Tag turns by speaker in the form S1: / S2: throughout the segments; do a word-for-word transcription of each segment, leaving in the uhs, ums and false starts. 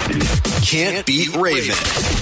S1: Can't Beat Raven.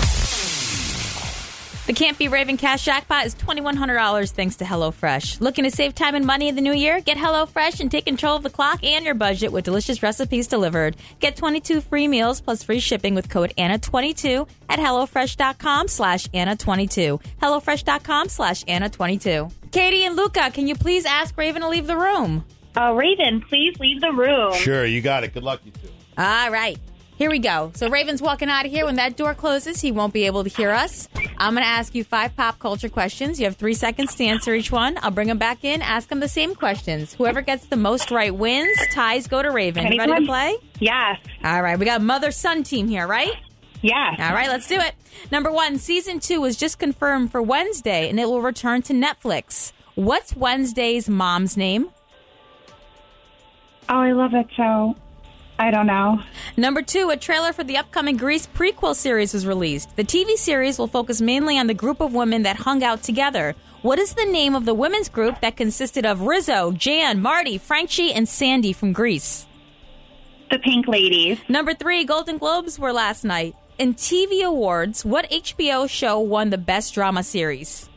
S2: The Can't Beat Raven Cash Jackpot is twenty-one hundred dollars thanks to HelloFresh. Looking to save time and money in the new year? Get HelloFresh and take control of the clock and your budget with delicious recipes delivered. Get twenty-two free meals plus free shipping with code Anna twenty-two at HelloFresh.com slash Anna22. HelloFresh.com slash Anna twenty-two. Katie and Luca, can you please ask Raven to leave the room?
S3: Uh, Raven, please leave the room.
S4: Sure, you got it. Good luck, you two.
S2: All right. Here we go. So Raven's walking out of here. When that door closes, he won't be able to hear us. I'm going to ask you five pop culture questions. You have three seconds to answer each one. I'll bring him back in, ask him the same questions. Whoever gets the most right wins. Ties go to Raven. You ready to play?
S3: Yes.
S2: All right. We got mother-son team here, right?
S3: Yes.
S2: All right. Let's do it. Number one, season two was just confirmed for Wednesday, and it will return to Netflix. What's Wednesday's mom's name?
S3: Oh, I love that show. I don't know.
S2: Number two, a trailer for the upcoming Grease prequel series was released. The T V series will focus mainly on the group of women that hung out together. What is the name of the women's group that consisted of Rizzo, Jan, Marty, Franchi, and Sandy from Grease?
S3: The Pink Ladies.
S2: Number three, Golden Globes were last night. In T V awards, what H B O show won the best drama series?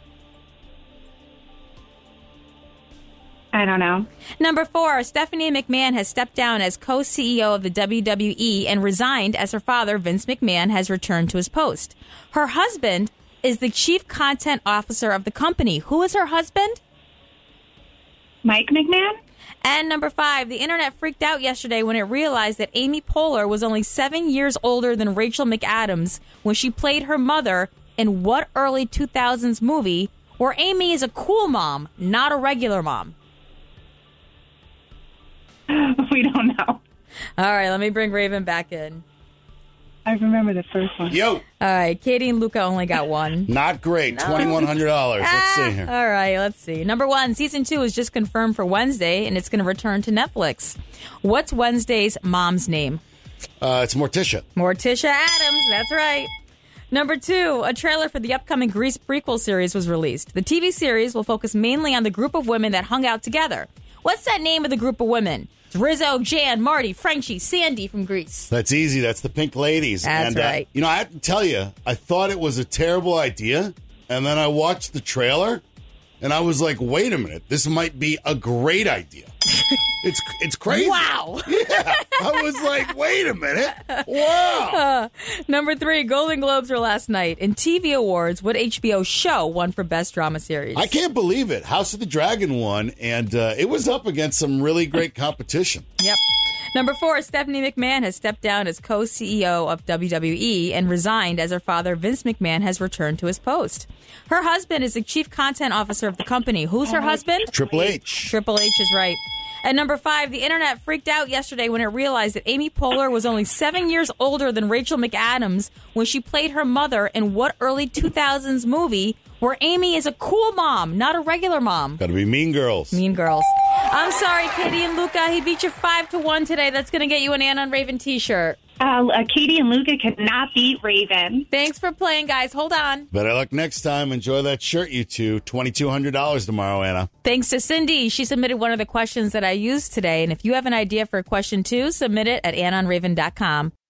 S3: I don't know.
S2: Number four, Stephanie McMahon has stepped down as co-C E O of the W W E and resigned as her father, Vince McMahon, has returned to his post. Her husband is the chief content officer of the company. Who is her husband?
S3: Mike McMahon?
S2: And number five, the internet freaked out yesterday when it realized that Amy Poehler was only seven years older than Rachel McAdams when she played her mother in what early two thousands movie where Amy is a cool mom, not a regular mom?
S3: We don't know.
S2: All right, let me bring Raven back in.
S3: I remember the first one.
S4: Yo.
S2: All right, Katie and Luca only got one.
S4: Not great.
S2: No.
S4: twenty-one hundred dollars. Let's see here.
S2: All right, let's see. Number one, season two is just confirmed for Wednesday, and it's going to return to Netflix. What's Wednesday's mom's name?
S4: Uh, it's Morticia.
S2: Morticia Adams, that's right. Number two, a trailer for the upcoming Grease prequel series was released. The T V series will focus mainly on the group of women that hung out together. What's that name of the group of women? It's Rizzo, Jan, Marty, Franchi, Sandy from Grease.
S4: That's easy. That's the Pink Ladies.
S2: That's
S4: and, uh,
S2: right.
S4: You know, I have to tell you, I thought it was a terrible idea, and then I watched the trailer, and I was like, wait a minute, this might be a great idea. It's it's crazy.
S2: Wow.
S4: Yeah. I was like, wait a minute. Wow.
S2: Uh, number three, Golden Globes were last night. In T V awards, what H B O show won for Best Drama Series?
S4: I can't believe it. House of the Dragon won, and uh, it was up against some really great competition.
S2: Yep. Number four, Stephanie McMahon has stepped down as co-C E O of W W E and resigned as her father, Vince McMahon, has returned to his post. Her husband is the chief content officer of the company. Who's her husband?
S4: Triple H.
S2: Triple H is right. At number five, the internet freaked out yesterday when it realized that Amy Poehler was only seven years older than Rachel McAdams when she played her mother in what early two thousands movie where Amy is a cool mom, not a regular mom?
S4: Got to be Mean Girls.
S2: Mean Girls. I'm sorry, Katie and Luca. He beat you five to one today. That's going to get you an Ann on Raven t-shirt.
S3: Uh, uh, Katie and Luca could not beat Raven.
S2: Thanks for playing, guys. Hold on.
S4: Better luck next time. Enjoy that shirt, you two. twenty-two hundred dollars tomorrow, Anna.
S2: Thanks to Cindy. She submitted one of the questions that I used today. And if you have an idea for a question too, submit it at ann on raven dot com.